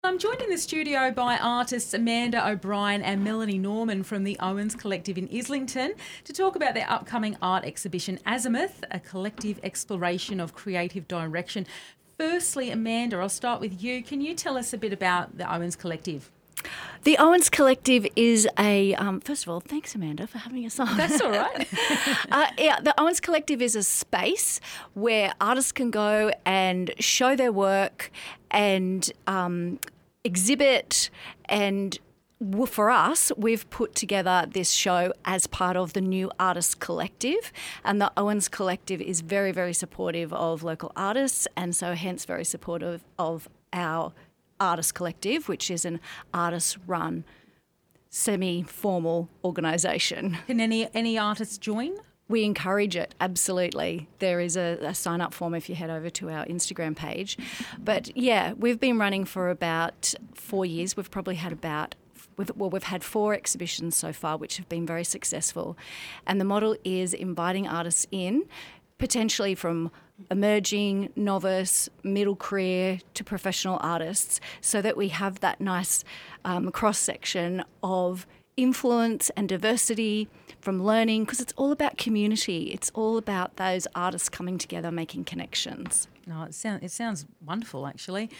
I'm joined in the studio by artists Amanda O'Brien and Melanie Norman from the Owens Collective in Islington to talk about their upcoming art exhibition, Azimuth, a collective exploration of creative direction. Firstly, Amanda, I'll start with you. Can you tell us a bit about the Owens Collective? The Owens Collective is a, first of all, thanks Amanda for having us on. That's all right. The Owens Collective is a space where artists can go and show their work and exhibit, and for us, we've put together this show as part of the New Artists Collective, and the Owens Collective is very, very supportive of local artists, and so hence very supportive of our Artist Collective, which is an artist-run, semi-formal organisation. Can any artists join? We encourage it, absolutely. There is a sign-up form if you head over to our Instagram page. But, yeah, we've been running for about 4 years. We've probably had we've had 4 exhibitions so far, which have been very successful. And the model is inviting artists in, potentially from emerging, novice, middle career to professional artists, so that we have that nice cross-section of influence and diversity from learning, because it's all about community. It's all about those artists coming together, making connections. No, it sounds wonderful, actually.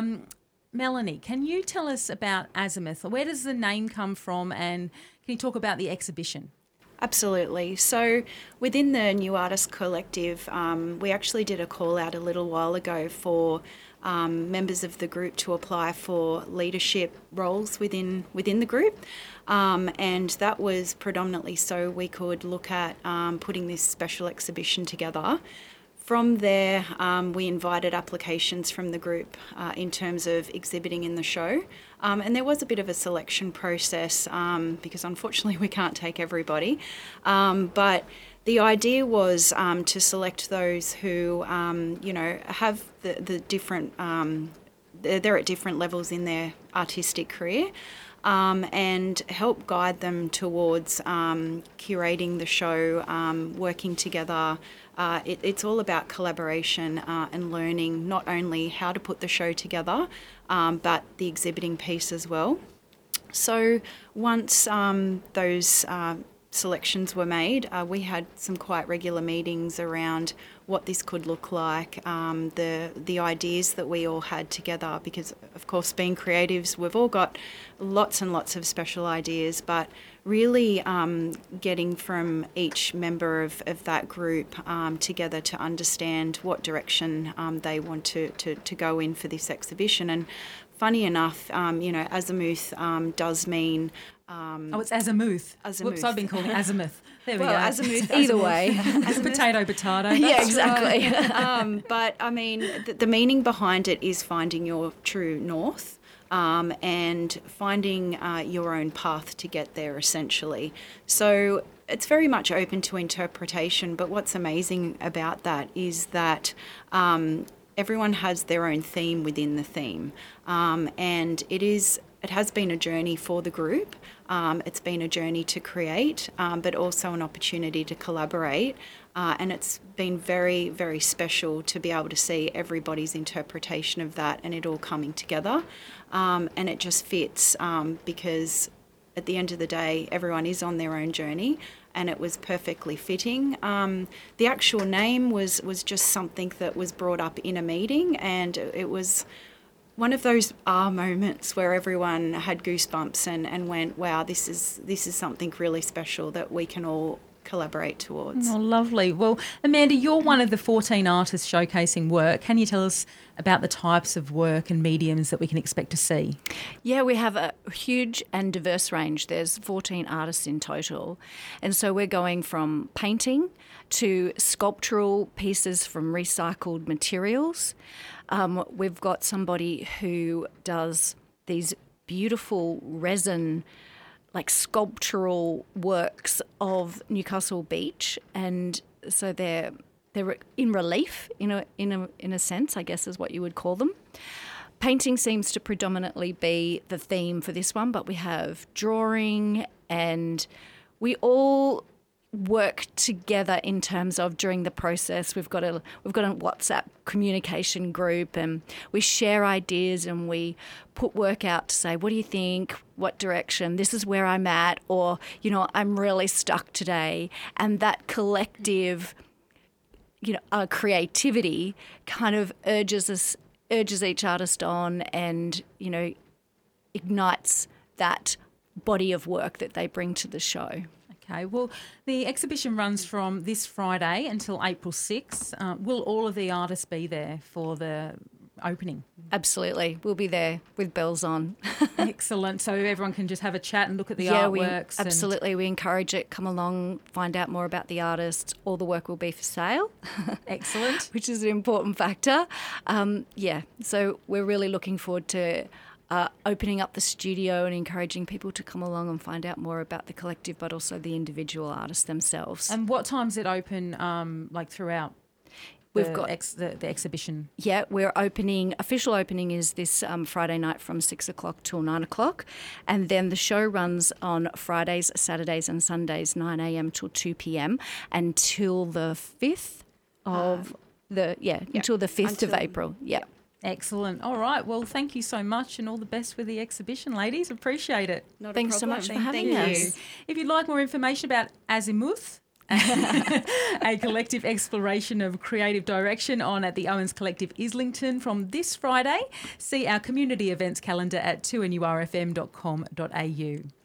Melanie, can you tell us about Azimuth? Where does the name come from, and can you talk about the exhibition? Absolutely. So within the New Artists Collective, we actually did a call out a little while ago for members of the group to apply for leadership roles within the group. And that was predominantly so we could look at putting this special exhibition together. From there, we invited applications from the group in terms of exhibiting in the show. And there was a bit of a selection process because unfortunately we can't take everybody. But the idea was to select those who, have the different, they're at different levels in their artistic career. And help guide them towards curating the show, working together. It's all about collaboration and learning not only how to put the show together, but the exhibiting piece as well. So once those selections were made, we had some quite regular meetings around what this could look like, the ideas that we all had together, because of course being creatives we've all got lots and lots of special ideas, but really getting from each member of that group together to understand what direction they want to go in for this exhibition. And funny enough, Azimuth does mean... it's Azimuth. Azimuth. Whoops, I've been calling it Azimuth. There we go. Azimuth. Either way. Potato. Yeah, exactly. But, I mean, the meaning behind it is finding your true north and finding your own path to get there, essentially. So it's very much open to interpretation, but what's amazing about that is that everyone has their own theme within the theme, and it has been a journey for the group. It's been a journey to create, but also an opportunity to collaborate. And it's been very, very special to be able to see everybody's interpretation of that and it all coming together. And it just fits because at the end of the day, everyone is on their own journey, and it was perfectly fitting. The actual name was just something that was brought up in a meeting, and it was one of those moments where everyone had goosebumps and went, wow, this is something really special that we can all collaborate towards. Oh, lovely. Well, Amanda, you're one of the 14 artists showcasing work. Can you tell us about the types of work and mediums that we can expect to see? Yeah, we have a huge and diverse range. There's 14 artists in total. And so we're going from painting to sculptural pieces from recycled materials. We've got somebody who does these beautiful resin, like sculptural works of Newcastle Beach, and so they're in relief in a sense, I guess is what you would call them. Painting seems to predominantly be the theme for this one, but we have drawing, and we all work together in terms of during the process. We've got a WhatsApp communication group, and we share ideas and we put work out to say, what do you think? What direction? This is where I'm at, or, you know, I'm really stuck today. And that collective, you know, creativity kind of urges each artist on, and, you know, ignites that body of work that they bring to the show. Okay, well, the exhibition runs from this Friday until April 6. Will all of the artists be there for the opening? Absolutely. We'll be there with bells on. Excellent. So everyone can just have a chat and look at the artworks. Absolutely. We encourage it. Come along, find out more about the artist. All the work will be for sale. Excellent. Which is an important factor. So we're really looking forward to opening up the studio and encouraging people to come along and find out more about the collective, but also the individual artists themselves. And what time's it open, like throughout the exhibition? Yeah, official opening is this Friday night from 6 o'clock till 9 o'clock. And then the show runs on Fridays, Saturdays and Sundays, 9 a.m. till 2 p.m. until the 5th of until the 5th of April. Yeah. Excellent. All right. Well, thank you so much, and all the best with the exhibition, ladies. Appreciate it. Thanks so much for having us. If you'd like more information about Azimuth, a collective exploration of creative direction on at the Owens Collective Islington from this Friday, see our community events calendar at 2NURFM.com.au.